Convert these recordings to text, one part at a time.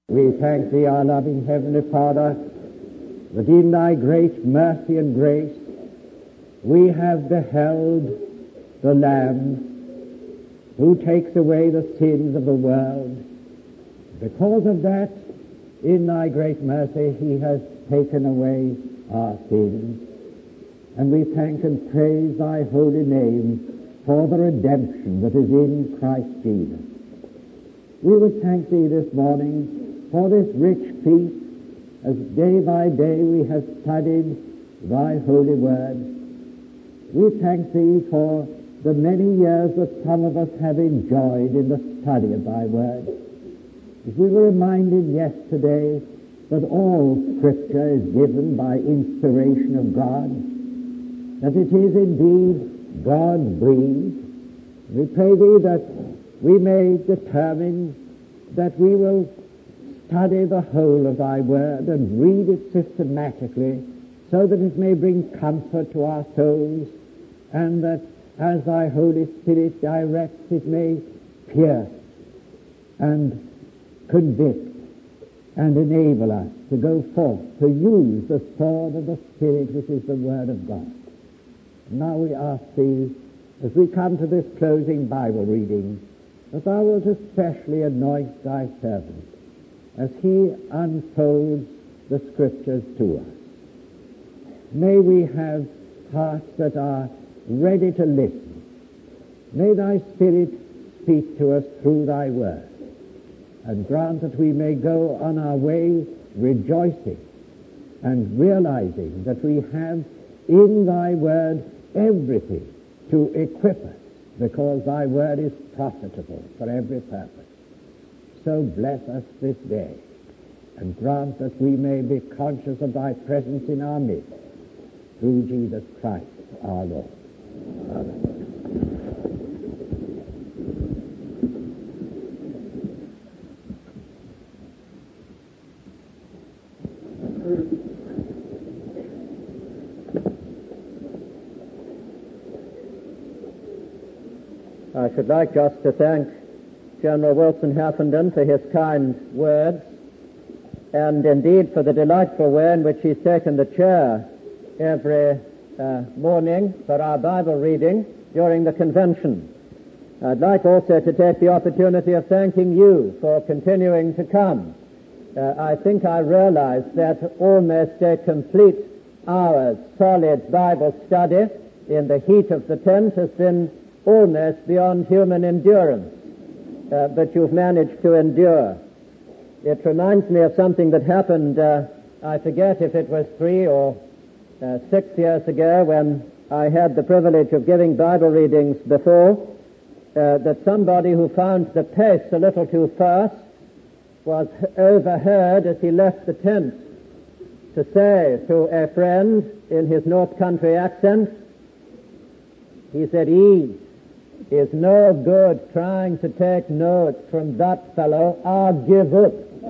We thank Thee, our loving Heavenly Father, that in Thy great mercy and grace we have beheld the Lamb who takes away the sins of the world. Because of that, in Thy great mercy, He has taken away our sins. And we thank and praise Thy holy name for the redemption that is in Christ Jesus. We would thank Thee this morning for this rich feast, as day by day we have studied Thy holy word. We thank Thee for the many years that some of us have enjoyed in the study of Thy word. As we were reminded yesterday that all Scripture is given by inspiration of God, that it is indeed God-breathed. We pray Thee that we may determine that we will study the whole of Thy word and read it systematically so that it may bring comfort to our souls, and that as Thy Holy Spirit directs, it may pierce and convict and enable us to go forth to use the sword of the Spirit, which is the Word of God. Now we ask Thee, as we come to this closing Bible reading, that Thou wilt especially anoint Thy servant as he unfolds the Scriptures to us. May we have hearts that are ready to listen. May Thy Spirit speak to us through Thy word, and grant that we may go on our way rejoicing and realizing that we have in Thy word everything to equip us, because Thy word is profitable for every purpose. So bless us this day, and grant that we may be conscious of Thy presence in our midst, through Jesus Christ our Lord. Amen. I should like just to thank General Wilson Huffenden for his kind words, and indeed for the delightful way in which he's taken the chair every morning for our Bible reading during the convention. I'd like also to take the opportunity of thanking you for continuing to come. I think I realize that almost a complete hour's solid Bible study in the heat of the tent has been almost beyond human endurance, but you've managed to endure. It reminds me of something that happened, I forget if it was 3 or 6 years ago, when I had the privilege of giving Bible readings before, that somebody who found the pace a little too fast was overheard as he left the tent to say to a friend in his North Country accent, he said, "Ease is no good trying to take notes from that fellow. I'll give up."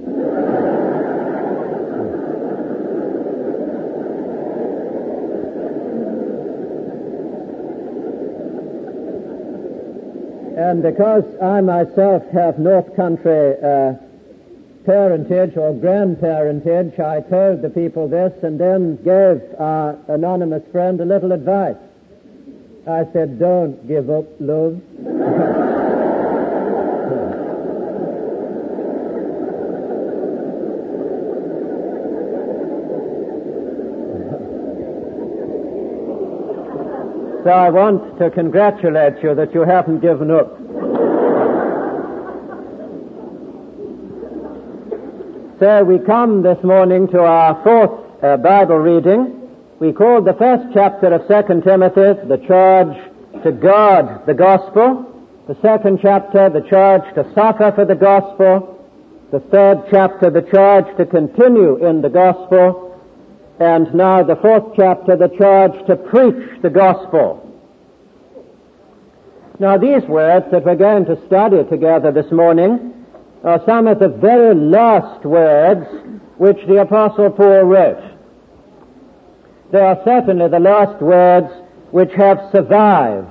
And because I myself have North Country parentage or grandparentage, I told the people this and then gave our anonymous friend a little advice. I said, "Don't give up, love." So I want to congratulate you that you haven't given up. So we come this morning to our fourth Bible reading. We call the first chapter of 2 Timothy the charge to guard the gospel, the second chapter the charge to suffer for the gospel, the third chapter the charge to continue in the gospel, and now the fourth chapter the charge to preach the gospel. Now these words that we're going to study together this morning are some of the very last words which the Apostle Paul wrote. They are certainly the last words which have survived.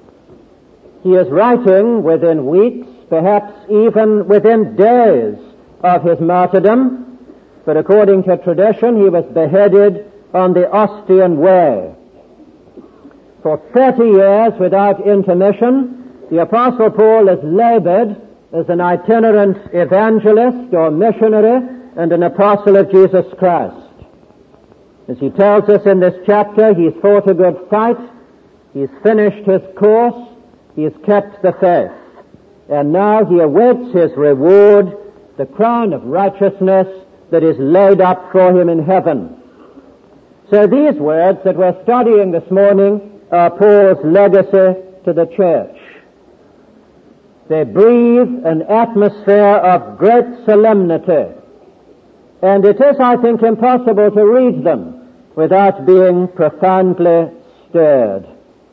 He is writing within weeks, perhaps even within days of his martyrdom, but according to tradition he was beheaded on the Ostian Way. For 30 years without intermission, the Apostle Paul has labored as an itinerant evangelist or missionary and an apostle of Jesus Christ. As he tells us in this chapter, he's fought a good fight, he's finished his course, he's kept the faith, and now he awaits his reward, the crown of righteousness that is laid up for him in heaven. So these words that we're studying this morning are Paul's legacy to the church. They breathe an atmosphere of great solemnity, and it is, I think, impossible to read them without being profoundly stirred.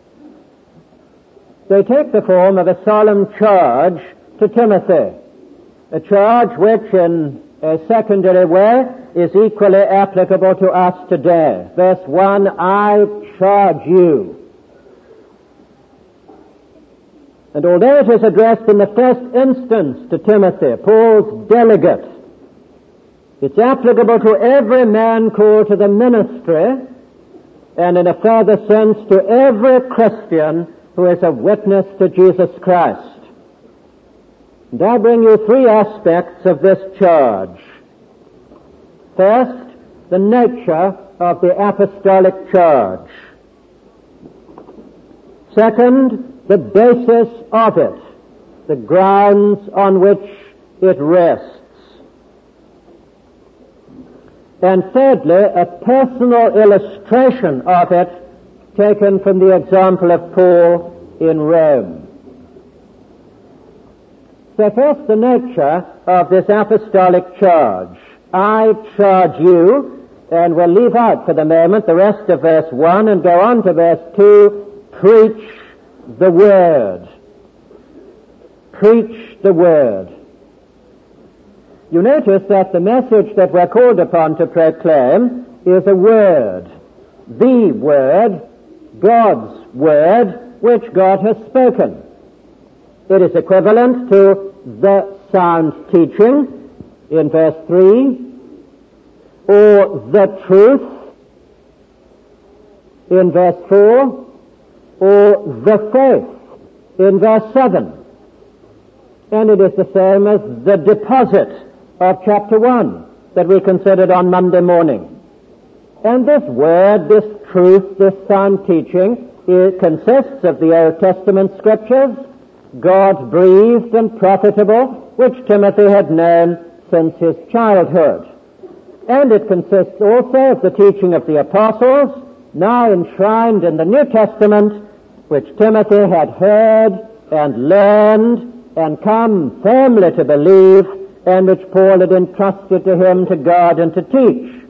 They take the form of a solemn charge to Timothy, a charge which in a secondary way is equally applicable to us today. Verse 1, I charge you. And although it is addressed in the first instance to Timothy, Paul's delegate, it's applicable to every man called to the ministry, and in a further sense to every Christian who is a witness to Jesus Christ. And I bring you three aspects of this charge. First, the nature of the apostolic charge. Second, the basis of it, the grounds on which it rests. And thirdly, a personal illustration of it taken from the example of Paul in Rome. So first, the nature of this apostolic charge. I charge you, and we'll leave out for the moment the rest of verse 1 and go on to verse 2, preach the word. Preach the word. You notice that the message that we're called upon to proclaim is a word. The word, God's word, which God has spoken. It is equivalent to the sound teaching in verse 3, or the truth in verse 4, or the faith in verse 7. And it is the same as the deposit of chapter 1 that we considered on Monday morning. And this word, this truth, this sound teaching, it consists of the Old Testament scriptures, God-breathed and profitable, which Timothy had known since his childhood. And it consists also of the teaching of the apostles, now enshrined in the New Testament, which Timothy had heard and learned and come firmly to believe, and which Paul had entrusted to him to guard and to teach.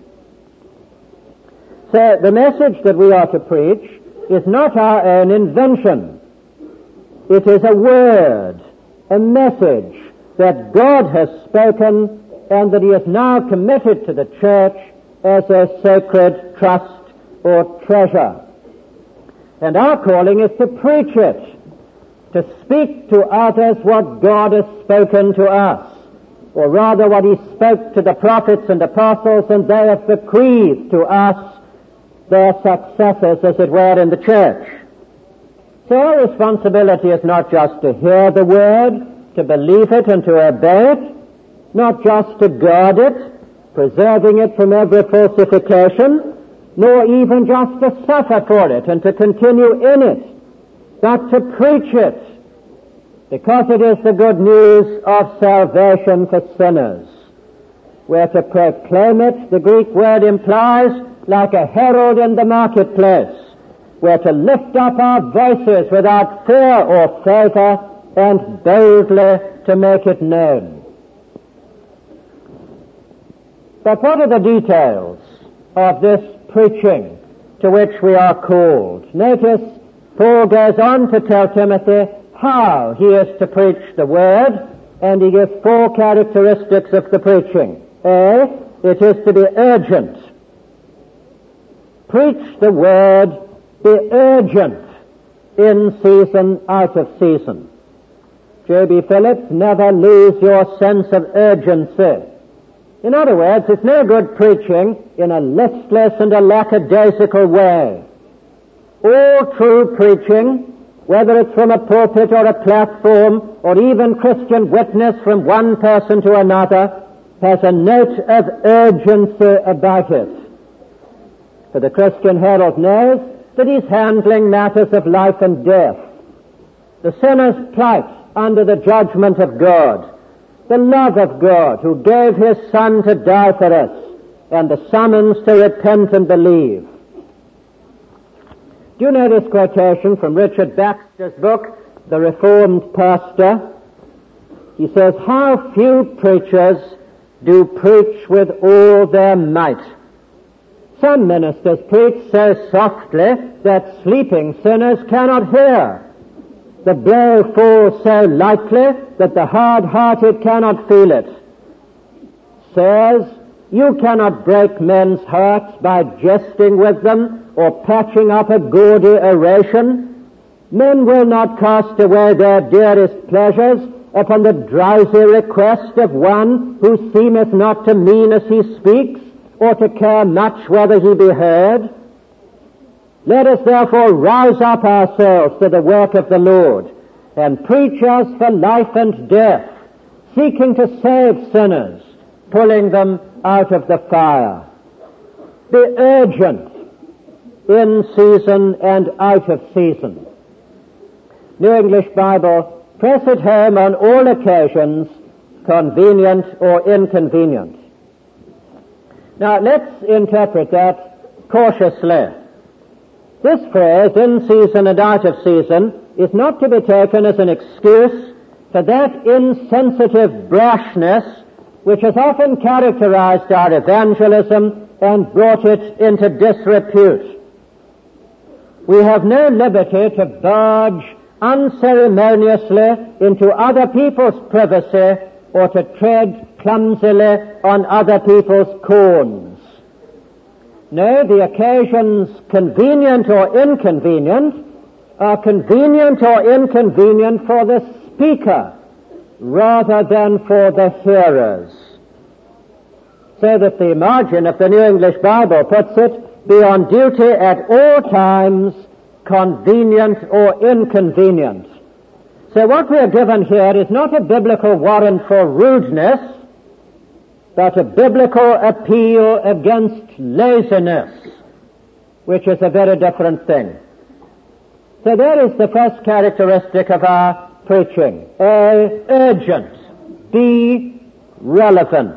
So the message that we are to preach is not our own invention. It is a word, a message that God has spoken and that he has now committed to the church as a sacred trust or treasure. And our calling is to preach it, to speak to others what God has spoken to us, or rather what he spoke to the prophets and apostles, and they have bequeathed to us, their successors, as it were, in the church. So our responsibility is not just to hear the word, to believe it and to obey it, not just to guard it, preserving it from every falsification, nor even just to suffer for it and to continue in it, but to preach it, because it is the good news of salvation for sinners. We're to proclaim it, the Greek word implies, like a herald in the marketplace. We're to lift up our voices without fear or favor and boldly to make it known. But what are the details of this preaching to which we are called? Notice Paul goes on to tell Timothy how he is to preach the word, and he gives four characteristics of the preaching. A, it is to be urgent. Preach the word, be urgent, in season, out of season. J.B. Phillips, never lose your sense of urgency. In other words, it's no good preaching in a listless and a lackadaisical way. All true preaching, whether it's from a pulpit or a platform, or even Christian witness from one person to another, has a note of urgency about it. For the Christian herald knows that he's handling matters of life and death, the sinner's plight under the judgment of God, the love of God who gave his Son to die for us, and the summons to repent and believe. Do you know this quotation from Richard Baxter's book, The Reformed Pastor? He says, "How few preachers do preach with all their might. Some ministers preach so softly that sleeping sinners cannot hear. The blow falls so lightly that the hard-hearted cannot feel it. Sirs, you cannot break men's hearts by jesting with them or patching up a gaudy oration. Men will not cast away their dearest pleasures upon the drowsy request of one who seemeth not to mean as he speaks, or to care much whether he be heard. Let us therefore rouse up ourselves to the work of the Lord, and preach us for life and death, seeking to save sinners, pulling them out of the fire. Be urgent, in season and out of season." New English Bible, press it home on all occasions, convenient or inconvenient. Now let's interpret that cautiously. This phrase, in season and out of season, is not to be taken as an excuse for that insensitive brashness which has often characterized our evangelism and brought it into disrepute. We have no liberty to barge unceremoniously into other people's privacy or to tread clumsily on other people's corns. No, the occasions convenient or inconvenient are convenient or inconvenient for the speaker rather than for the hearers. So that the margin of the New English Bible puts it, be on duty at all times, convenient or inconvenient. So what we are given here is not a biblical warrant for rudeness, but a biblical appeal against laziness, which is a very different thing. So there is the first characteristic of our preaching. A, urgent. B, relevant.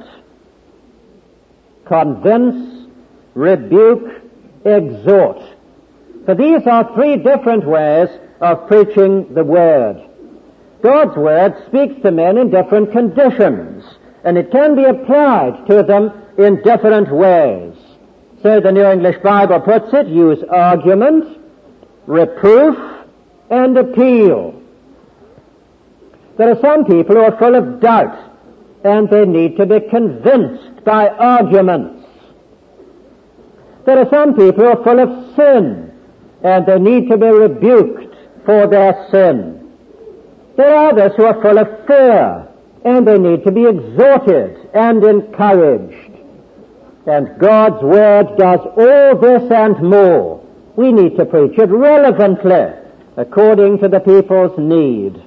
Convince, rebuke, exhort. For these are three different ways of preaching the Word. God's Word speaks to men in different conditions, and it can be applied to them in different ways. So the New English Bible puts it, use argument, reproof, and appeal. There are some people who are full of doubt, and they need to be convinced by arguments. There are some people who are full of sin, and they need to be rebuked for their sin. There are others who are full of fear, and they need to be exhorted and encouraged. And God's Word does all this and more. We need to preach it relevantly, according to the people's need.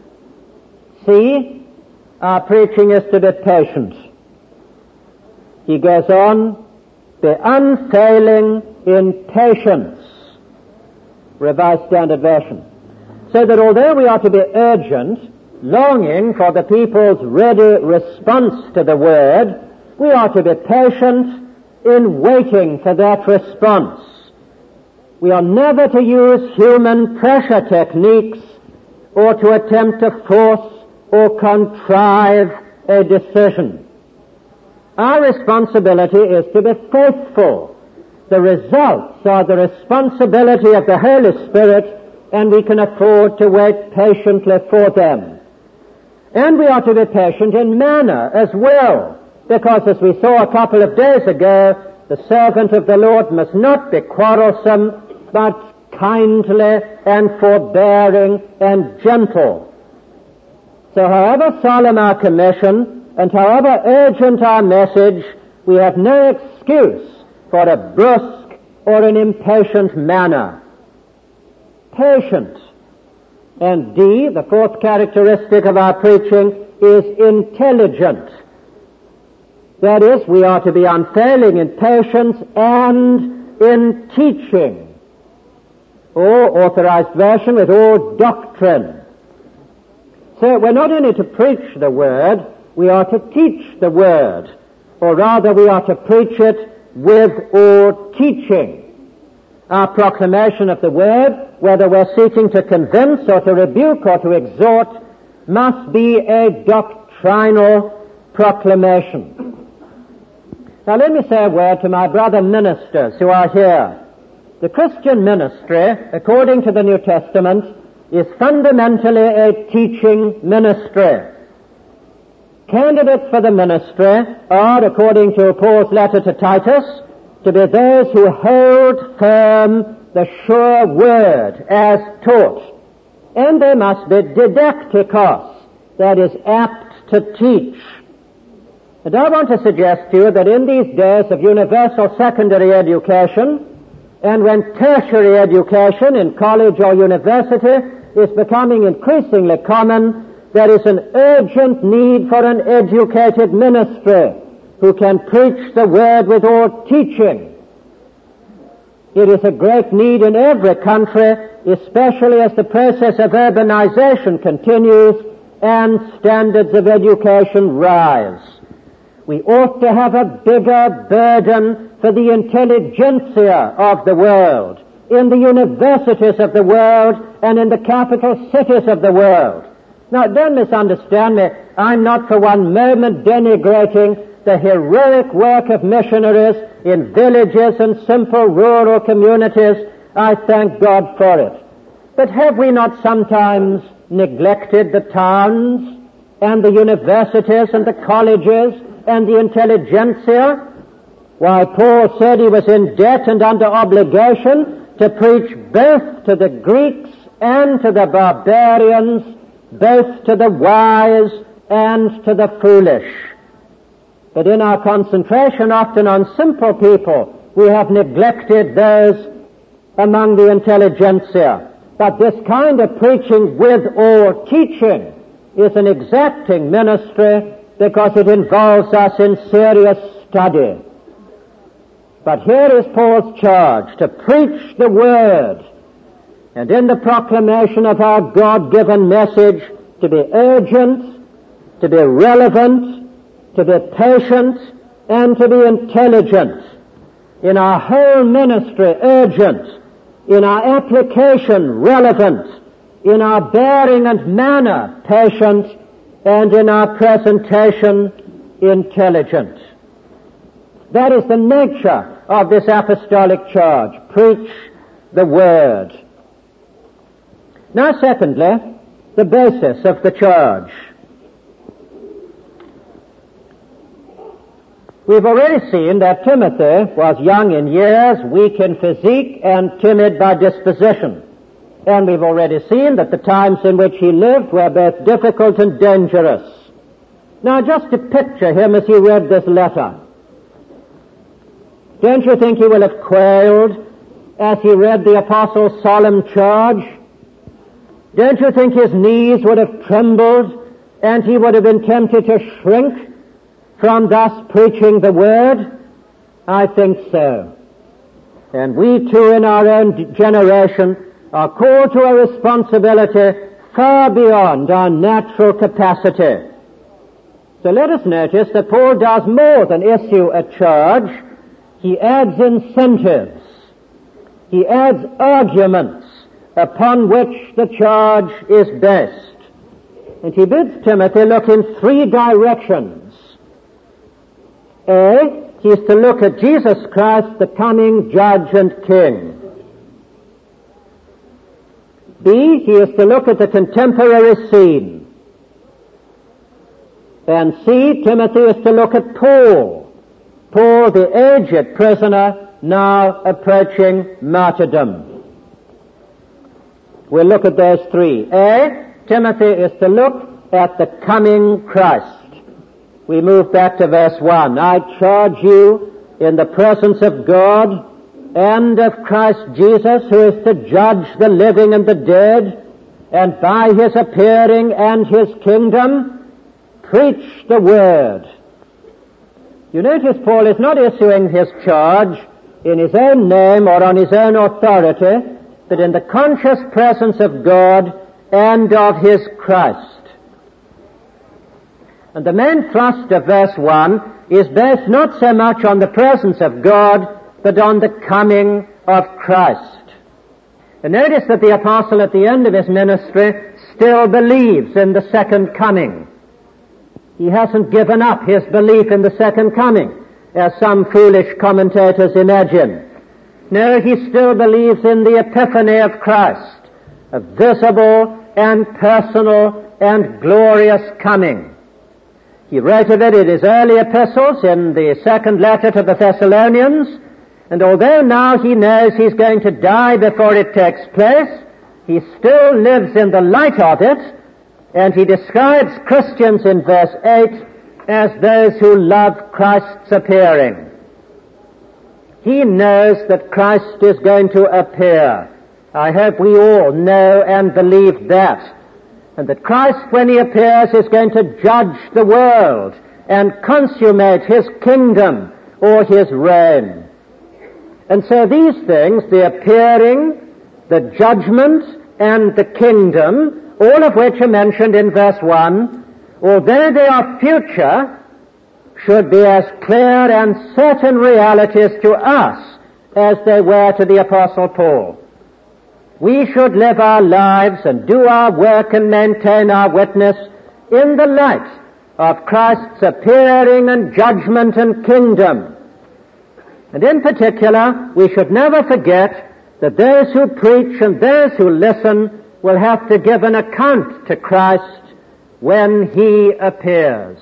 See, our preaching is to be patient. He goes on, be unfailing in patience. Revised Standard Version. So that although we are to be urgent, longing for the people's ready response to the Word, we are to be patient in waiting for that response. We are never to use human pressure techniques or to attempt to force or contrive a decision. Our responsibility is to be faithful. The results are the responsibility of the Holy Spirit, and we can afford to wait patiently for them. And we are to be patient in manner as well, because as we saw a couple of days ago, the servant of the Lord must not be quarrelsome, but kindly and forbearing and gentle. So however solemn our commission and however urgent our message, we have no excuse for a brusque or an impatient manner. Patient. And D, the fourth characteristic of our preaching, is intelligent. That is, we are to be unfailing in patience and in teaching. Or, authorized version, with all doctrine. So we're not only to preach the Word, we are to teach the Word. Or rather, we are to preach it with all teaching. Our proclamation of the Word, whether we're seeking to convince or to rebuke or to exhort, must be a doctrinal proclamation. Now let me say a word to my brother ministers who are here. The Christian ministry, according to the New Testament, is fundamentally a teaching ministry. Candidates for the ministry are, according to Paul's letter to Titus, to be those who hold firm the sure word as taught. And they must be didactikos, that is, apt to teach. And I want to suggest to you that in these days of universal secondary education, and when tertiary education in college or university is becoming increasingly common, there is an urgent need for an educated ministry who can preach the Word with all teaching. It is a great need in every country, especially as the process of urbanization continues and standards of education rise. We ought to have a bigger burden for the intelligentsia of the world, in the universities of the world, and in the capital cities of the world. Now, don't misunderstand me. I'm not for one moment denigrating the heroic work of missionaries in villages and simple rural communities. I thank God for it. But have we not sometimes neglected the towns and the universities and the colleges and the intelligentsia? Why, Paul said he was in debt and under obligation to preach both to the Greeks and to the barbarians, both to the wise and to the foolish. But in our concentration often on simple people, we have neglected those among the intelligentsia. But this kind of preaching with all teaching is an exacting ministry because it involves us in serious study. But here is Paul's charge, to preach the Word, and in the proclamation of our God-given message, to be urgent, to be relevant, to be patient, and to be intelligent. In our whole ministry, urgent. In our application, relevant. In our bearing and manner, patient. And in our presentation, intelligent. That is the nature of this apostolic charge. Preach the Word. Now, secondly, the basis of the charge. We've already seen that Timothy was young in years, weak in physique, and timid by disposition. And we've already seen that the times in which he lived were both difficult and dangerous. Now, just to picture him as he read this letter, don't you think he will have quailed as he read the Apostle's solemn charge? Don't you think his knees would have trembled and he would have been tempted to shrink from thus preaching the Word? I think so. And we too in our own generation are called to a responsibility far beyond our natural capacity. So let us notice that Paul does more than issue a charge. He adds incentives. He adds arguments upon which the charge is based. And he bids Timothy look in three directions. A, he is to look at Jesus Christ, the coming Judge and King. B, he is to look at the contemporary scene. And C, Timothy is to look at Paul, the aged prisoner, now approaching martyrdom. We'll look at those three. A, Timothy is to look at the coming Christ. We move back to verse 1. I charge you in the presence of God and of Christ Jesus, who is to judge the living and the dead, and by his appearing and his kingdom, preach the word. You notice Paul is not issuing his charge in his own name or on his own authority, but in the conscious presence of God and of his Christ. And the main thrust of verse 1 is based not so much on the presence of God, but on the coming of Christ. And notice that the apostle at the end of his ministry still believes in the second coming. He hasn't given up his belief in the second coming, as some foolish commentators imagine. No, he still believes in the epiphany of Christ, a visible and personal and glorious coming. He wrote of it in his early epistles, in the second letter to the Thessalonians, and although now he knows he's going to die before it takes place, he still lives in the light of it, and he describes Christians in verse 8 as those who love Christ's appearing. He knows that Christ is going to appear. I hope we all know and believe that. And that Christ, when he appears, is going to judge the world and consummate his kingdom or his reign. And so these things, the appearing, the judgment, and the kingdom, all of which are mentioned in verse 1, although they are future, should be as clear and certain realities to us as they were to the Apostle Paul. We should live our lives and do our work and maintain our witness in the light of Christ's appearing and judgment and kingdom. And in particular, we should never forget that those who preach and those who listen will have to give an account to Christ when he appears.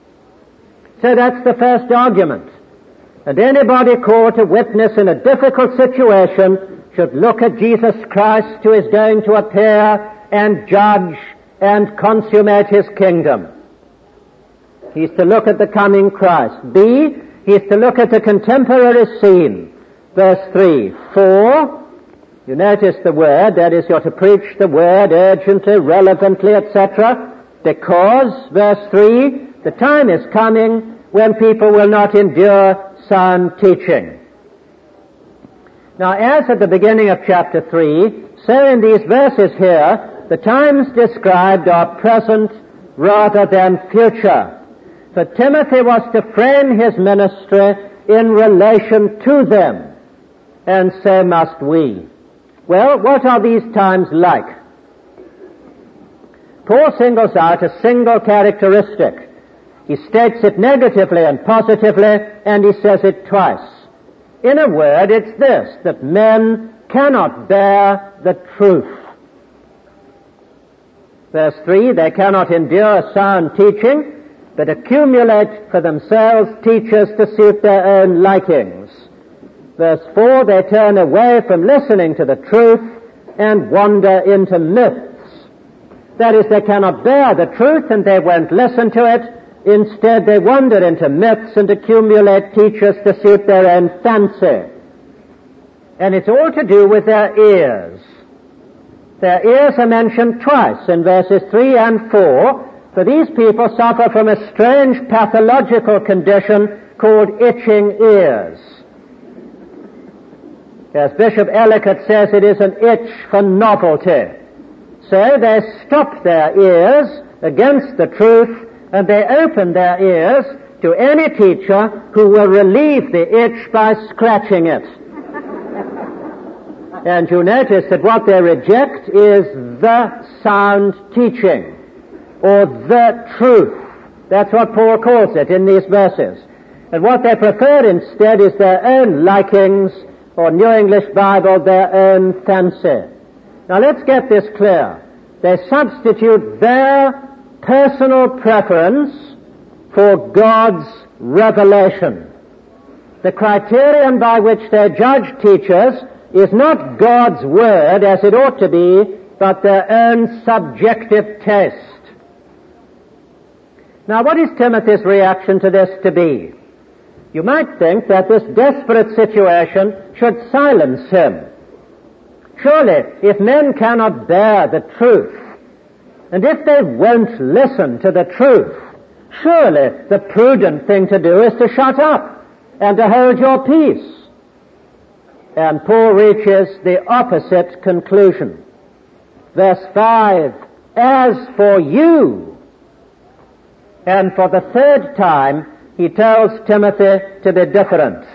So that's the first argument. And anybody called to witness in a difficult situation should look at Jesus Christ, who is going to appear and judge and consummate his kingdom. He's to look at the coming Christ. B, he's to look at the contemporary scene. Verse 3. For, you notice the word, that is, you're to preach the word urgently, relevantly, etc. Because, verse 3, the time is coming when people will not endure sound teaching. Now, as at the beginning of chapter 3, so in these verses here, the times described are present rather than future. For Timothy was to frame his ministry in relation to them, and so must we. Well, what are these times like? Paul singles out a single characteristic. He states it negatively and positively, and he says it twice. In a word, it's this, that men cannot bear the truth. Verse 3, they cannot endure sound teaching, but accumulate for themselves teachers to suit their own likings. Verse 4, they turn away from listening to the truth and wander into myths. That is, they cannot bear the truth and they won't listen to it. Instead, they wander into myths and accumulate teachers to suit their own fancy. And it's all to do with their ears. Their ears are mentioned twice in verses 3 and 4, for these people suffer from a strange pathological condition called itching ears. As Bishop Ellicott says, it is an itch for novelty. So they stop their ears against the truth, and they open their ears to any teacher who will relieve the itch by scratching it. And you notice that what they reject is the sound teaching, or the truth. That's what Paul calls it in these verses. And what they prefer instead is their own likings, or New English Bible, their own fancy. Now let's get this clear. They substitute their personal preference for God's revelation. The criterion by which they judge teachers is not God's word as it ought to be, but their own subjective taste. Now, what is Timothy's reaction to this to be? You might think that this desperate situation should silence him. Surely, if men cannot bear the truth, and if they won't listen to the truth, surely the prudent thing to do is to shut up and to hold your peace. And Paul reaches the opposite conclusion. Verse 5, as for you, and for the third time, he tells Timothy to be different.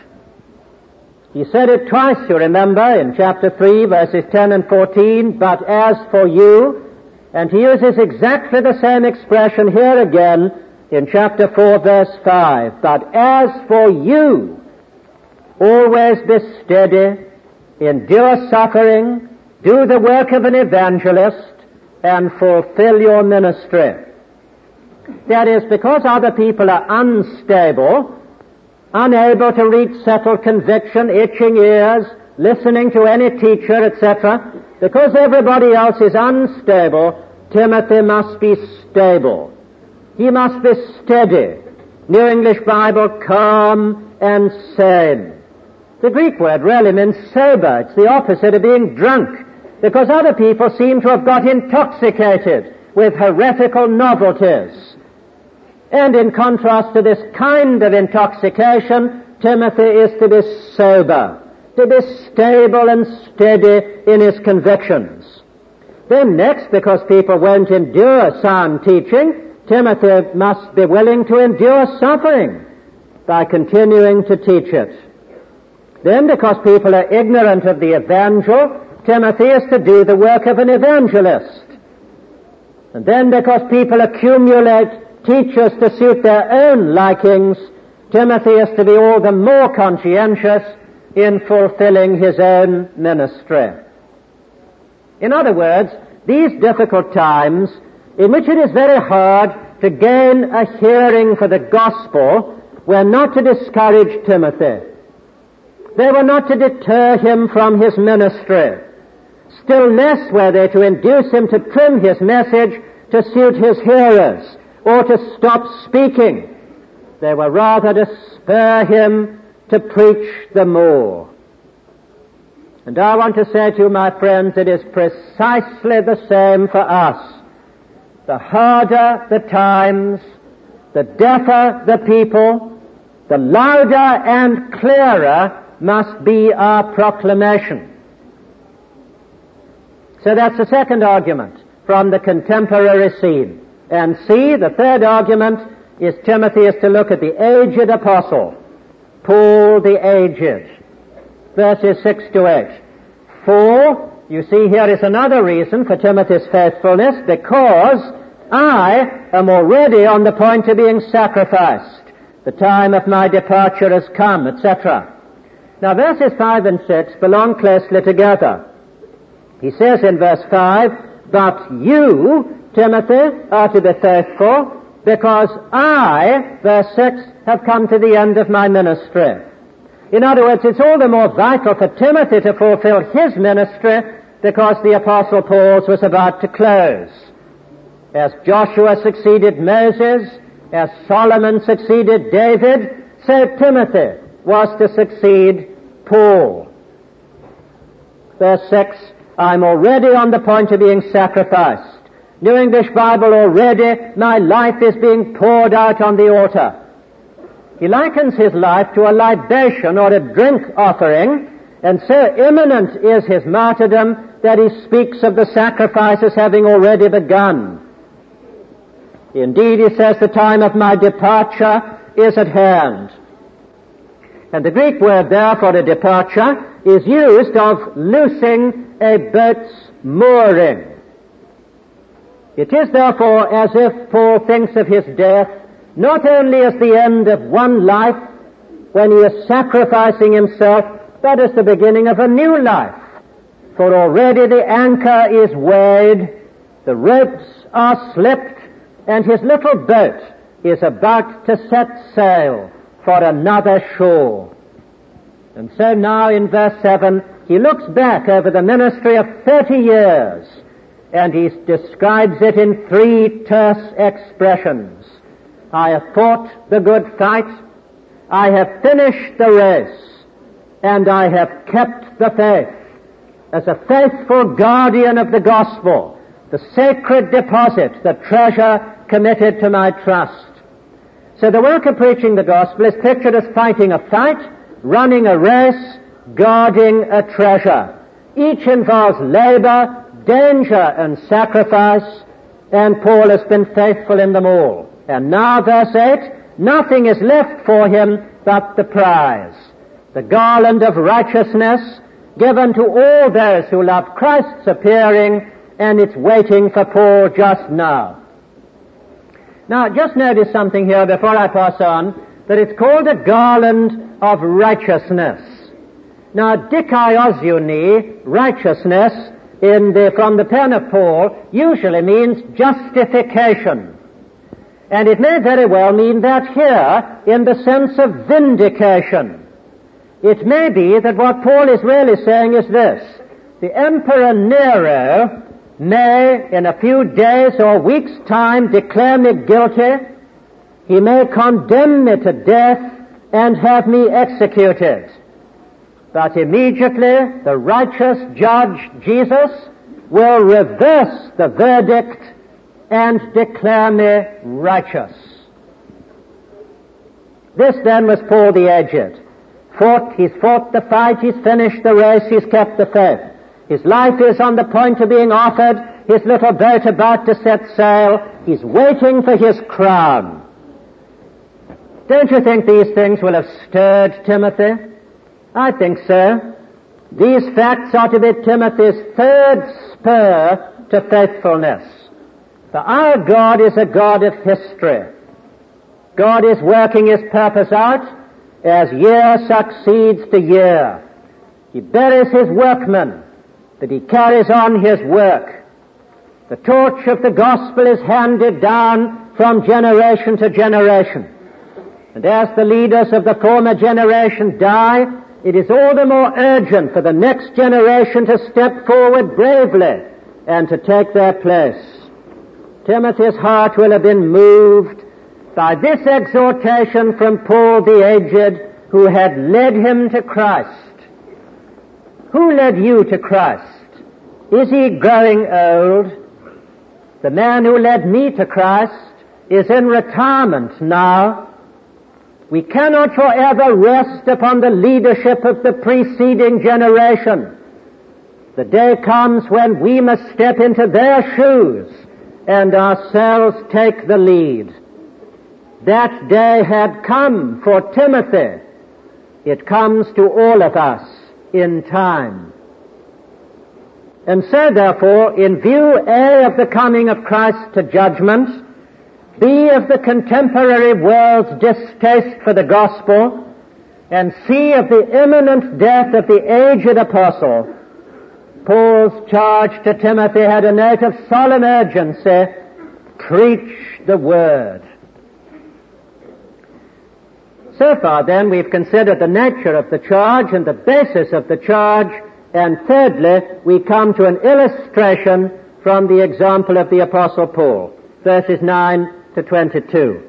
He said it twice, you remember, in chapter 3, verses 10 and 14, but as for you, and he uses exactly the same expression here again in chapter 4, verse 5, but as for you, always be steady, endure suffering, do the work of an evangelist, and fulfill your ministry. That is, because other people are unstable, unable to reach settled conviction, itching ears, listening to any teacher, etc., because everybody else is unstable, Timothy must be stable. He must be steady. New English Bible, calm and sane. The Greek word really means sober. It's the opposite of being drunk, because other people seem to have got intoxicated with heretical novelties. And in contrast to this kind of intoxication, Timothy is to be sober, to be stable and steady in his convictions. Then next, because people won't endure sound teaching, Timothy must be willing to endure suffering by continuing to teach it. Then, because people are ignorant of the evangel, Timothy is to do the work of an evangelist. And then, because people accumulate teachers to suit their own likings, Timothy is to be all the more conscientious in fulfilling his own ministry. In other words, these difficult times in which it is very hard to gain a hearing for the gospel were not to discourage Timothy. They were not to deter him from his ministry. Still less were they to induce him to trim his message to suit his hearers or to stop speaking. They were rather to spur him to preach the more. And I want to say to you, my friends, it is precisely the same for us. The harder the times, the deafer the people, the louder and clearer must be our proclamation. So that's the second argument from the contemporary scene. And see, the third argument is Timothy is to look at the aged apostle, Paul the aged. Verses 6 to 8. For, you see, here is another reason for Timothy's faithfulness, because I am already on the point of being sacrificed. The time of my departure has come, etc. Now, verses 5 and 6 belong closely together. He says in verse 5, but you, Timothy, are to be faithful, because I, verse 6, have come to the end of my ministry. In other words, it's all the more vital for Timothy to fulfill his ministry because the Apostle Paul's was about to close. As Joshua succeeded Moses, as Solomon succeeded David, so Timothy was to succeed Paul. Verse 6, I'm already on the point of being sacrificed. New English Bible, already my life is being poured out on the altar. He likens his life to a libation or a drink offering, and so imminent is his martyrdom that he speaks of the sacrifices having already begun. Indeed, he says, the time of my departure is at hand. And the Greek word there for a departure is used of loosing a boat's mooring. It is therefore as if Paul thinks of his death not only as the end of one life, when he is sacrificing himself, but as the beginning of a new life. For already the anchor is weighed, the ropes are slipped, and his little boat is about to set sail for another shore. And so now in verse 7, he looks back over the ministry of 30 years, and he describes it in three terse expressions. I have fought the good fight, I have finished the race, and I have kept the faith. As a faithful guardian of the gospel, the sacred deposit, the treasure committed to my trust. So the work of preaching the gospel is pictured as fighting a fight, running a race, guarding a treasure. Each involves labor, danger, and sacrifice, and Paul has been faithful in them all. And now, verse 8, nothing is left for him but the prize, the garland of righteousness given to all those who love Christ's appearing, and it's waiting for Paul just now. Now, just notice something here before I pass on, that it's called a garland of righteousness. Now, dikaiosune, righteousness, from the pen of Paul, usually means justification. And it may very well mean that here in the sense of vindication. It may be that what Paul is really saying is this: the Emperor Nero may, in a few days or weeks' time, declare me guilty. He may condemn me to death and have me executed. But immediately the righteous judge, Jesus, will reverse the verdict and declare me righteous. This then was Paul the Aged. He's fought the fight, he's finished the race, he's kept the faith. His life is on the point of being offered, his little boat about to set sail, he's waiting for his crown. Don't you think these things will have stirred Timothy? I think so. These facts are to be Timothy's third spur to faithfulness. For our God is a God of history. God is working his purpose out as year succeeds to year. He buries his workmen, but he carries on his work. The torch of the gospel is handed down from generation to generation. And as the leaders of the former generation die, it is all the more urgent for the next generation to step forward bravely and to take their place. Timothy's heart will have been moved by this exhortation from Paul the Aged, who had led him to Christ. Who led you to Christ? Is he growing old? The man who led me to Christ is in retirement now. We cannot forever rest upon the leadership of the preceding generation. The day comes when we must step into their shoes and ourselves take the lead. That day had come for Timothy. It comes to all of us in time. And so, therefore, in view, A, of the coming of Christ to judgment, B, of the contemporary world's distaste for the gospel, and C, of the imminent death of the aged apostle, Paul's charge to Timothy had a note of solemn urgency: preach the word. So far, then, we've considered the nature of the charge and the basis of the charge, and thirdly, we come to an illustration from the example of the Apostle Paul, verses 9 to 22.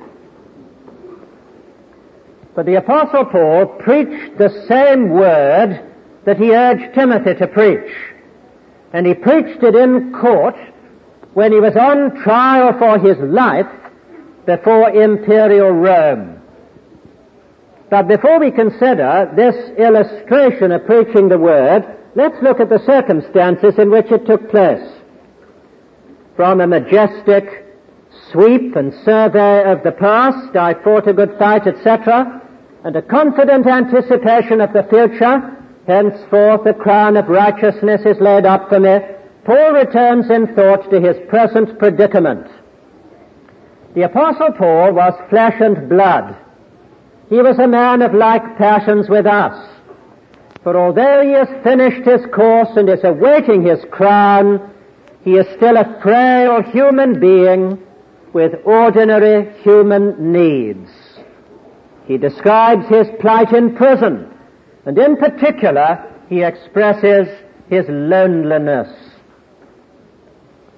For the Apostle Paul preached the same word that he urged Timothy to preach, and he preached it in court when he was on trial for his life before Imperial Rome. But before we consider this illustration of preaching the word, let's look at the circumstances in which it took place. From a majestic sweep and survey of the past, I fought a good fight, etc., and a confident anticipation of the future, henceforth the crown of righteousness is laid up for me, Paul returns in thought to his present predicament. The Apostle Paul was flesh and blood. He was a man of like passions with us. For although he has finished his course and is awaiting his crown, he is still a frail human being with ordinary human needs. He describes his plight in prison, and in particular, he expresses his loneliness.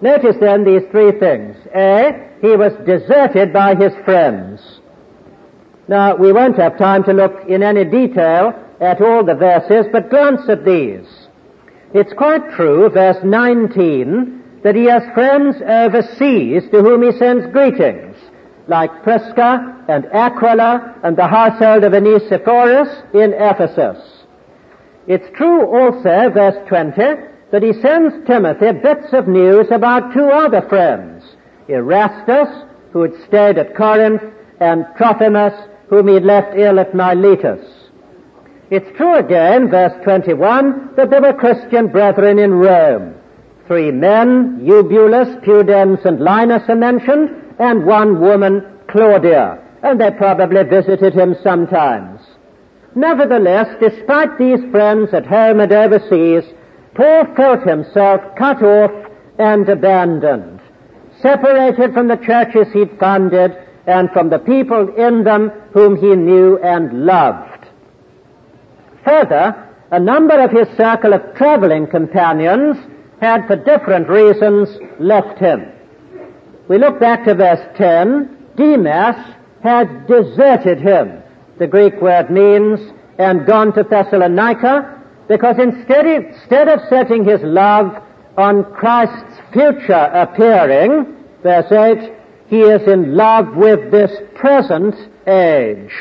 Notice then these three things. A, he was deserted by his friends. Now, we won't have time to look in any detail at all the verses, but glance at these. It's quite true, verse 19, that he has friends overseas to whom he sends greetings, like Prisca and Aquila and the household of Onesiphorus in Ephesus. It's true also, verse 20, that he sends Timothy bits of news about two other friends, Erastus, who had stayed at Corinth, and Trophimus, whom he had left ill at Miletus. It's true again, verse 21, that there were Christian brethren in Rome. 3 men, Eubulus, Pudens, and Linus are mentioned, and 1 woman, Claudia, and they probably visited him sometimes. Nevertheless, despite these friends at home and overseas, Paul felt himself cut off and abandoned, separated from the churches he'd founded and from the people in them whom he knew and loved. Further, a number of his circle of traveling companions had, for different reasons, left him. We look back to verse 10. Demas had deserted him, the Greek word means, and gone to Thessalonica, because instead of setting his love on Christ's future appearing, verse 8, he is in love with this present age.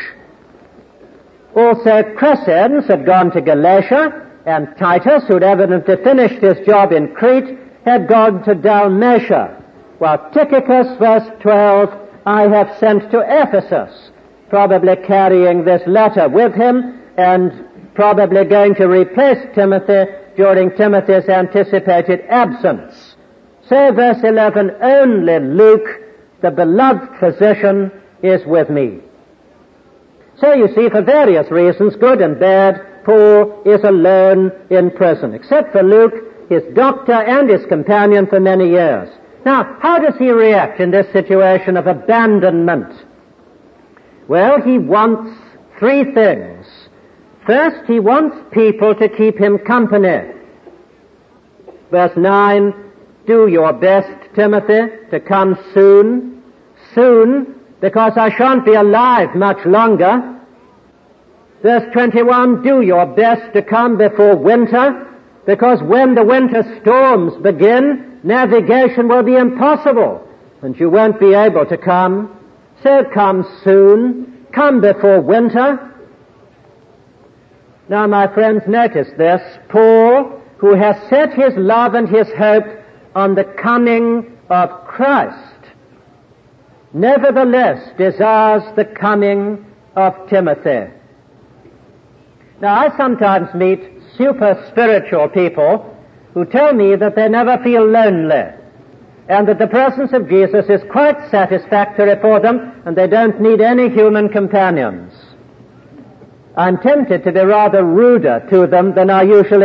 Also, Crescens had gone to Galatia, and Titus, who had evidently finished his job in Crete, had gone to Dalmatia, while Tychicus, verse 12, I have sent to Ephesus, probably carrying this letter with him and probably going to replace Timothy during Timothy's anticipated absence. So, verse 11, only Luke, the beloved physician, is with me. So you see, for various reasons, good and bad, Paul is alone in prison, except for Luke, his doctor and his companion for many years. Now, how does he react in this situation of abandonment? Well, he wants 3 things. First, he wants people to keep him company. Verse 9, do your best, Timothy, to come soon. Soon, because I shan't be alive much longer. Verse 21, do your best to come before winter, because when the winter storms begin, navigation will be impossible, and you won't be able to come. So come soon, come before winter. Now, my friends, notice this. Paul, who has set his love and his hope on the coming of Christ, nevertheless desires the coming of Timothy. Now, I sometimes meet super spiritual people who tell me that they never feel lonely and that the presence of Jesus is quite satisfactory for them and they don't need any human companions. I'm tempted to be rather ruder to them than I usually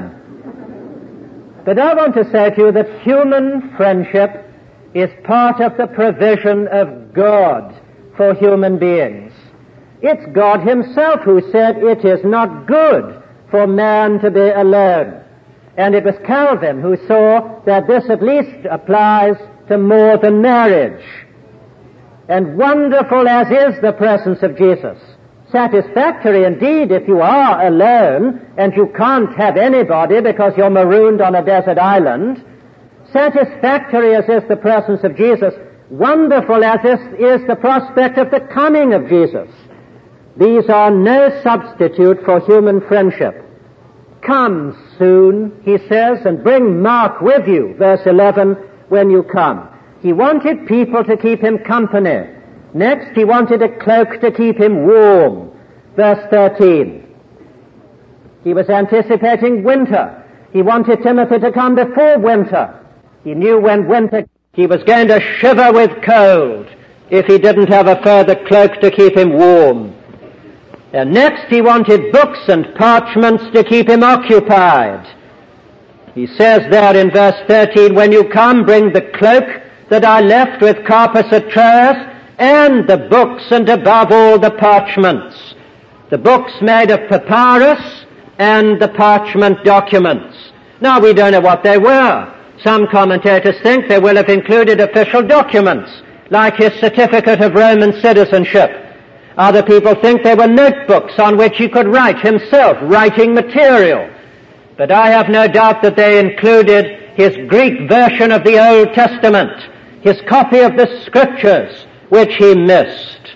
am. But I want to say to you that human friendship is part of the provision of God for human beings. It's God himself who said it is not good for man to be alone. And it was Calvin who saw that this at least applies to more than marriage. And wonderful as is the presence of Jesus, satisfactory indeed if you are alone and you can't have anybody because you're marooned on a desert island, satisfactory as is the presence of Jesus, wonderful as is the prospect of the coming of Jesus. These are no substitute for human friendship. Come soon, he says, and bring Mark with you, verse 11, when you come. He wanted people to keep him company. Next, he wanted a cloak to keep him warm. Verse 13. He was anticipating winter. He wanted Timothy to come before winter. He knew when winter, he was going to shiver with cold if he didn't have a further cloak to keep him warm. And next he wanted books and parchments to keep him occupied. He says there in verse 13, when you come, bring the cloak that I left with Carpus at Troas, and the books, and above all the parchments. The books made of papyrus and the parchment documents. Now we don't know what they were. Some commentators think they will have included official documents, like his certificate of Roman citizenship. Other people think they were notebooks on which he could write himself, writing material. But I have no doubt that they included his Greek version of the Old Testament, his copy of the Scriptures, which he missed.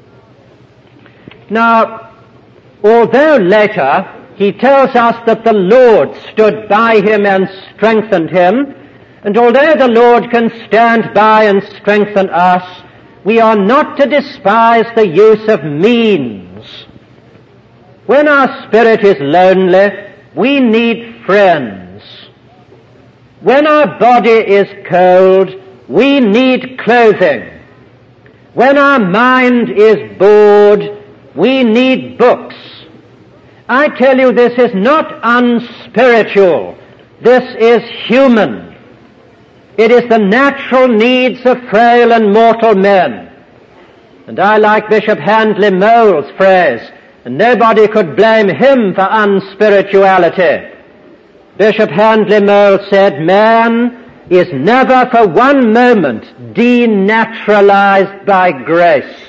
Now, although later he tells us that the Lord stood by him and strengthened him, and although the Lord can stand by and strengthen us, we are not to despise the use of means. When our spirit is lonely, we need friends. When our body is cold, we need clothing. When our mind is bored, we need books. I tell you, this is not unspiritual. This is human. It is the natural needs of frail and mortal men. And I like Bishop Handley Mole's phrase, and nobody could blame him for unspirituality. Bishop Handley Mole said, man is never for one moment denaturalized by grace.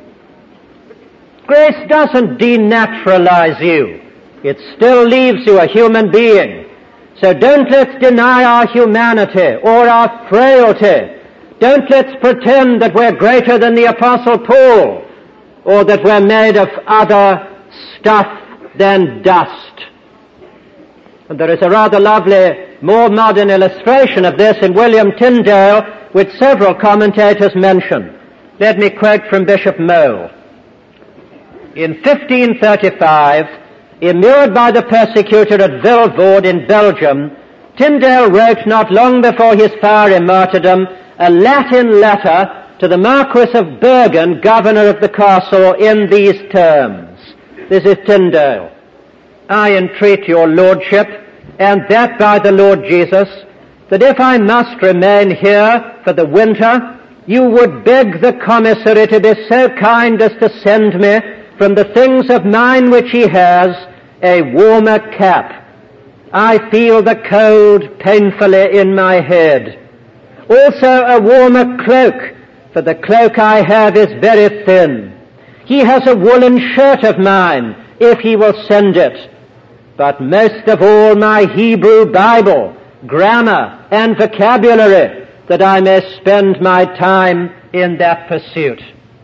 Grace doesn't denaturalize you. It still leaves you a human being. So don't let's deny our humanity or our frailty. Don't let's pretend that we're greater than the Apostle Paul, or that we're made of other stuff than dust. And there is a rather lovely, more modern illustration of this in William Tyndale, which several commentators mention. Let me quote from Bishop Mole. In 1535, immured by the persecutor at Vilvoorde in Belgium, Tyndale wrote not long before his fiery martyrdom a Latin letter to the Marquis of Bergen, governor of the castle, in these terms. This is Tyndale. I entreat your lordship, and that by the Lord Jesus, that if I must remain here for the winter, you would beg the commissary to be so kind as to send me, from the things of mine which he has, a warmer cap. I feel the cold painfully in my head. Also a warmer cloak, for the cloak I have is very thin. He has a woolen shirt of mine, if he will send it. But most of all my Hebrew Bible, grammar, and vocabulary, that I may spend my time in that pursuit.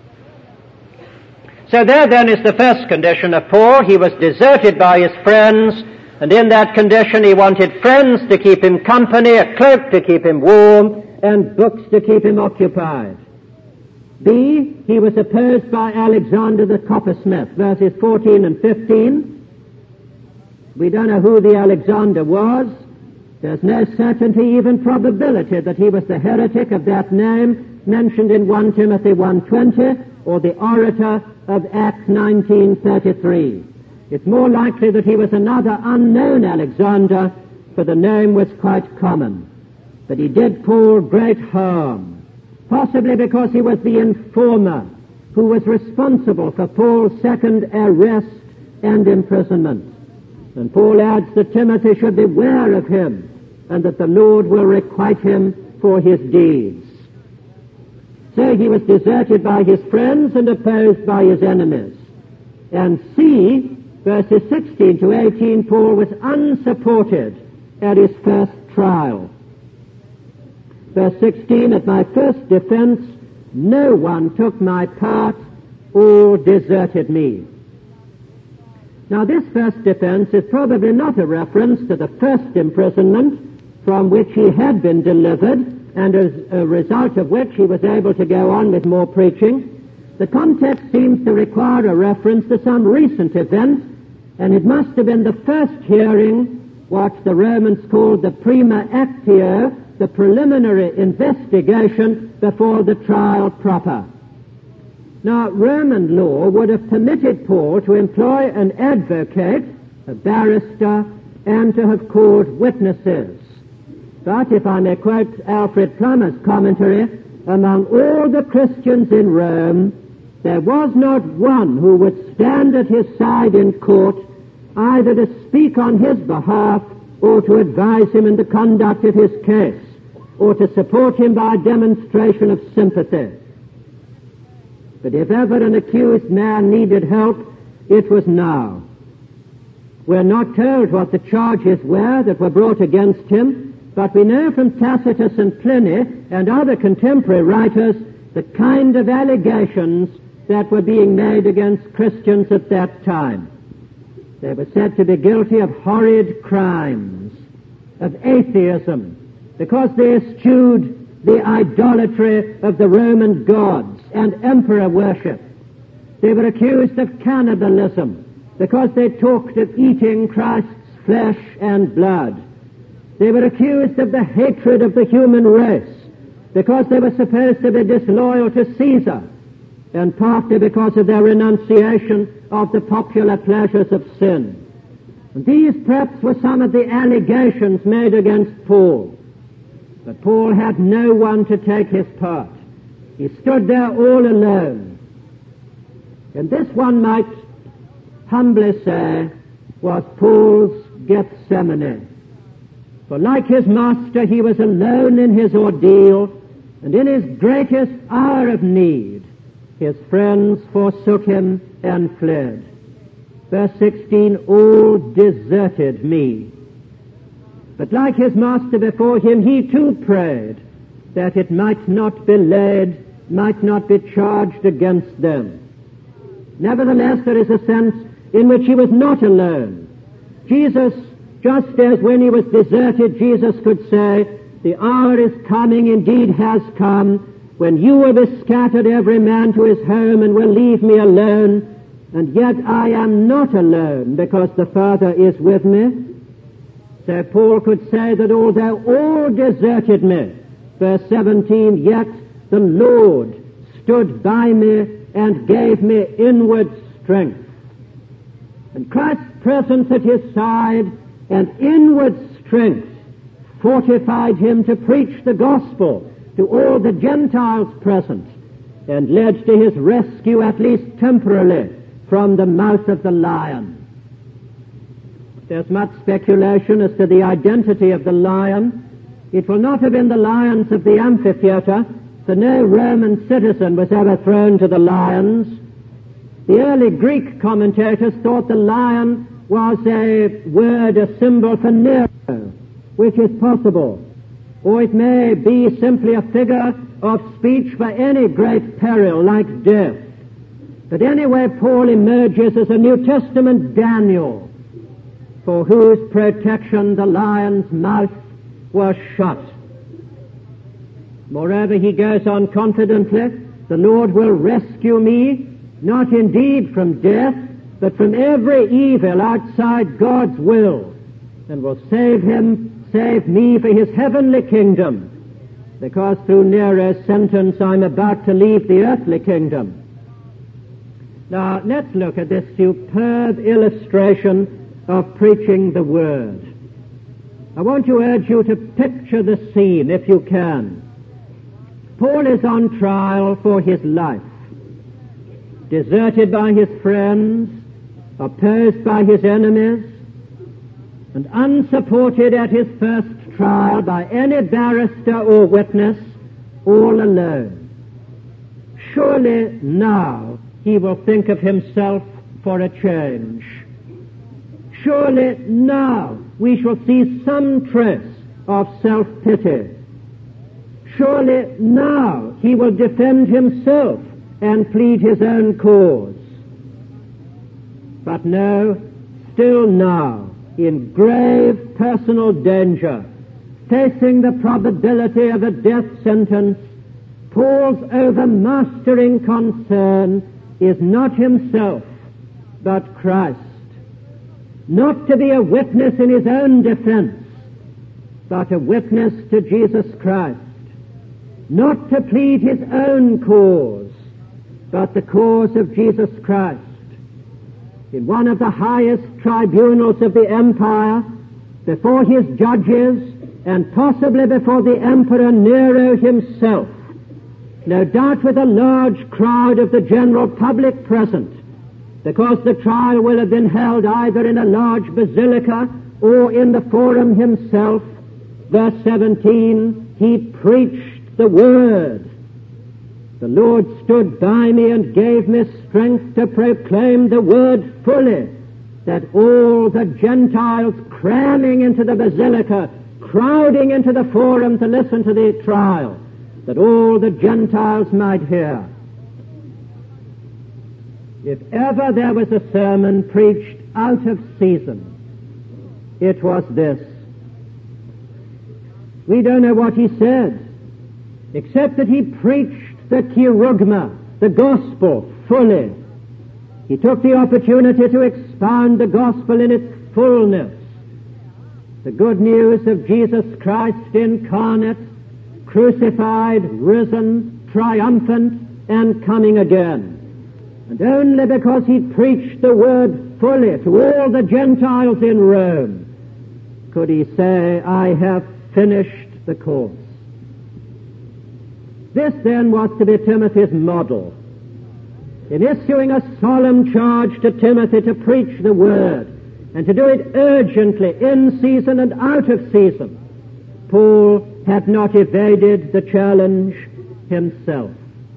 So there then is the first condition of Paul. He was deserted by his friends, and in that condition he wanted friends to keep him company, a cloak to keep him warm, and books to keep him occupied. B, he was opposed by Alexander the coppersmith, verses 14 and 15. We don't know who the Alexander was. There's no certainty, even probability, that he was the heretic of that name mentioned in 1 Timothy 1:20, or the orator of Acts 19:33. It's more likely that he was another unknown Alexander, for the name was quite common. But he did Paul great harm, possibly because he was the informer who was responsible for Paul's second arrest and imprisonment. And Paul adds that Timothy should beware of him, and that the Lord will requite him for his deeds. So he was deserted by his friends and opposed by his enemies. And C, verses 16 to 18, Paul was unsupported at his first trial. Verse 16, at my first defense, no one took my part, all deserted me. Now this first defense is probably not a reference to the first imprisonment from which he had been delivered, and as a result of which he was able to go on with more preaching. The context seems to require a reference to some recent event, and it must have been the first hearing, what the Romans called the prima actio, the preliminary investigation before the trial proper. Now, Roman law would have permitted Paul to employ an advocate, a barrister, and to have called witnesses. But, if I may quote Alfred Plummer's commentary, among all the Christians in Rome, there was not one who would stand at his side in court, either to speak on his behalf or to advise him in the conduct of his case, or to support him by a demonstration of sympathy. But if ever an accused man needed help, it was now. We're not told what the charges were that were brought against him, but we know from Tacitus and Pliny and other contemporary writers the kind of allegations that were being made against Christians at that time. They were said to be guilty of horrid crimes, of atheism, because they eschewed the idolatry of the Roman gods and emperor worship. They were accused of cannibalism, because they talked of eating Christ's flesh and blood. They were accused of the hatred of the human race, because they were supposed to be disloyal to Caesar, and partly because of their renunciation of the popular pleasures of sin. And these perhaps were some of the allegations made against Paul. But Paul had no one to take his part. He stood there all alone. And this, one might humbly say, was Paul's Gethsemane. For like his master, he was alone in his ordeal, and in his greatest hour of need, his friends forsook him and fled. Verse 16, all deserted me. But like his master before him, he too prayed that it might not be laid, might not be charged against them. Nevertheless, there is a sense in which he was not alone. Jesus, just as when he was deserted, Jesus could say, the hour is coming, indeed has come, when you will be scattered every man to his home and will leave me alone, and yet I am not alone, because the Father is with me. So Paul could say that although all deserted me, verse 17, yet the Lord stood by me and gave me inward strength. And Christ's presence at his side and inward strength fortified him to preach the gospel to all the Gentiles present, and led to his rescue, at least temporarily, from the mouth of the lion. There's much speculation as to the identity of the lion. It will not have been the lions of the amphitheater, for no Roman citizen was ever thrown to the lions. The early Greek commentators thought the lion was a word, a symbol for Nero, which is possible. Or it may be simply a figure of speech for any great peril like death. But anyway, Paul emerges as a New Testament Daniel, for whose protection the lion's mouth was shut. Moreover, he goes on confidently, the Lord will rescue me, not indeed from death, but from every evil outside God's will, and will save me for his heavenly kingdom, because through Nero's sentence I'm about to leave the earthly kingdom. Now, let's look at this superb illustration of preaching the Word. I want to urge you to picture the scene, if you can. Paul is on trial for his life, deserted by his friends, opposed by his enemies, and unsupported at his first trial by any barrister or witness, all alone. Surely now he will think of himself for a change. Surely now we shall see some trace of self-pity. Surely now he will defend himself and plead his own cause. But no, still now, in grave personal danger, facing the probability of a death sentence, Paul's overmastering concern is not himself, but Christ. Not to be a witness in his own defense, but a witness to Jesus Christ. Not to plead his own cause, but the cause of Jesus Christ. In one of the highest tribunals of the empire, before his judges, and possibly before the Emperor Nero himself, no doubt with a large crowd of the general public present, because the trial will have been held either in a large basilica or in the forum himself. Verse 17, he preached the word. The Lord stood by me and gave me strength to proclaim the word fully, that all the Gentiles cramming into the basilica, crowding into the forum to listen to the trial, that all the Gentiles might hear. If ever there was a sermon preached out of season, it was this. We don't know what he said, except that he preached the kerygma, the gospel, fully. He took the opportunity to expound the gospel in its fullness. The good news of Jesus Christ incarnate, crucified, risen, triumphant, and coming again. And only because he preached the word fully to all the Gentiles in Rome could he say, I have finished the course. This then was to be Timothy's model. In issuing a solemn charge to Timothy to preach the word, and to do it urgently, in season and out of season, Paul had not evaded the challenge himself.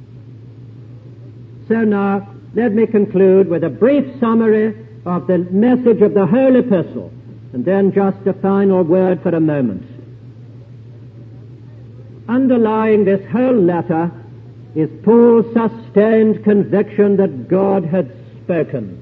So now, let me conclude with a brief summary of the message of the whole epistle, and then just a final word for a moment. Underlying this whole letter is Paul's sustained conviction that God had spoken.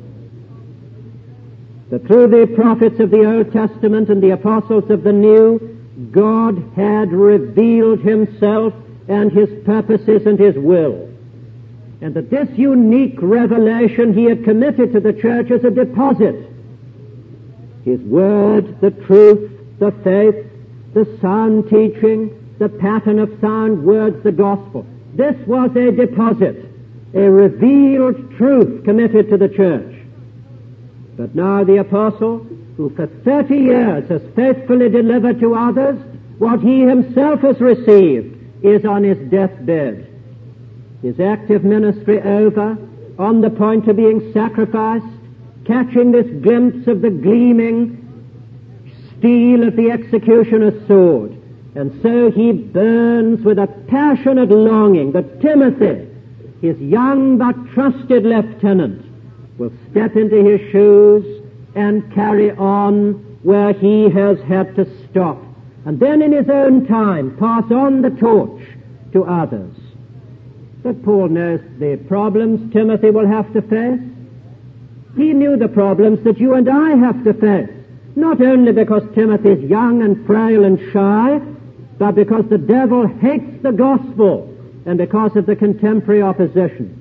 That through the prophets of the Old Testament and the apostles of the New, God had revealed himself and his purposes and his will. And that this unique revelation he had committed to the church as a deposit. His word, the truth, the faith, the sound teaching, the pattern of sound words, the gospel. This was a deposit, a revealed truth committed to the church. But now the apostle, who for 30 years has faithfully delivered to others what he himself has received, is on his deathbed. His active ministry over, on the point of being sacrificed, catching this glimpse of the gleaming steel of the executioner's sword. And so he burns with a passionate longing that Timothy, his young but trusted lieutenant, will step into his shoes and carry on where he has had to stop. And then in his own time pass on the torch to others. But Paul knows the problems Timothy will have to face. He knew the problems that you and I have to face, not only because Timothy is young and frail and shy, but because the devil hates the gospel and because of the contemporary opposition.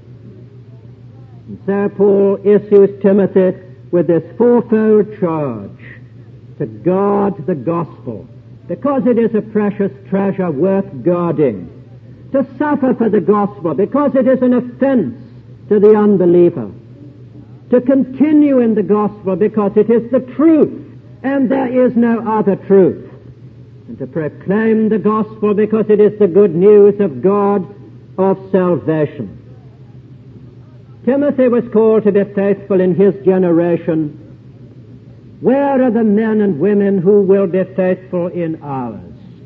And so Paul issues Timothy with this fourfold charge: to guard the gospel, because it is a precious treasure worth guarding; to suffer for the gospel, because it is an offense to the unbeliever; to continue in the gospel, because it is the truth, and there is no other truth; and to proclaim the gospel, because it is the good news of God of salvation. Timothy was called to be faithful in his generation. Where are the men and women who will be faithful in ours?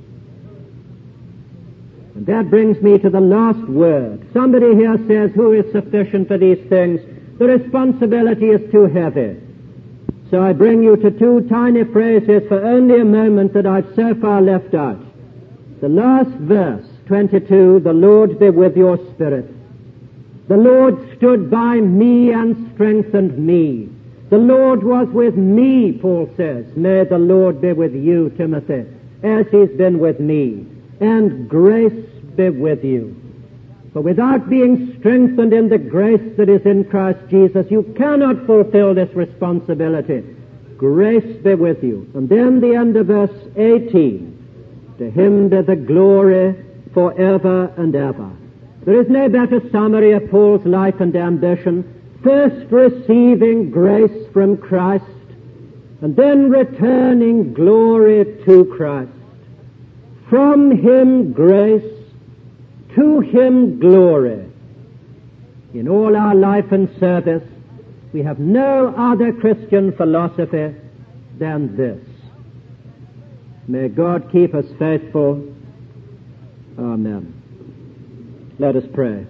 And that brings me to the last word. Somebody here says, who is sufficient for these things? The responsibility is too heavy. So I bring you to two tiny phrases for only a moment that I've so far left out. The last verse, 22, the Lord be with your spirit. The Lord stood by me and strengthened me. The Lord was with me, Paul says. May the Lord be with you, Timothy, as he's been with me. And grace be with you. For without being strengthened in the grace that is in Christ Jesus, you cannot fulfill this responsibility. Grace be with you. And then the end of verse 18. To him be the glory forever and ever. There is no better summary of Paul's life and ambition. First receiving grace from Christ, and then returning glory to Christ. From him grace, to him glory. In all our life and service, we have no other Christian philosophy than this. May God keep us faithful. Amen. Let us pray.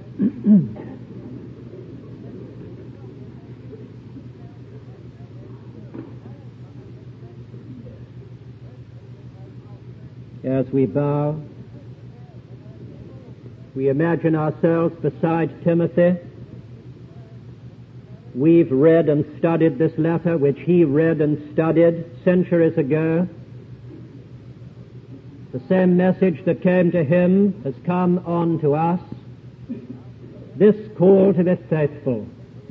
As we bow, we imagine ourselves beside Timothy. We've read and studied this letter, which he read and studied centuries ago. The same message that came to him has come on to us. This call to be faithful,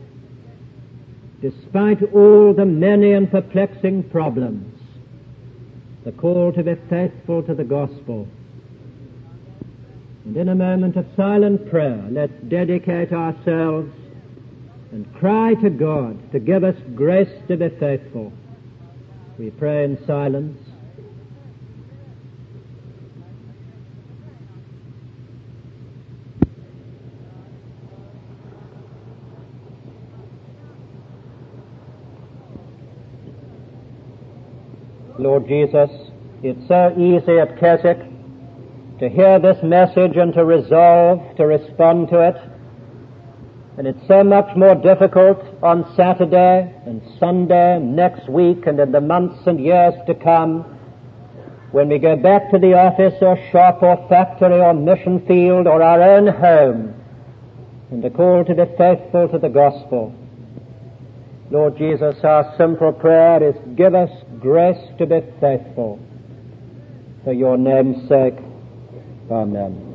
despite all the many and perplexing problems. The call to be faithful to the gospel. And in a moment of silent prayer, let's dedicate ourselves and cry to God to give us grace to be faithful. We pray in silence. Lord Jesus, it's so easy at Keswick to hear this message and to resolve to respond to it. And it's so much more difficult on Saturday and Sunday and next week and in the months and years to come when we go back to the office or shop or factory or mission field or our own home and the call to be faithful to the gospel. Lord Jesus, our simple prayer is, give us grace to be faithful. For your name's sake, amen.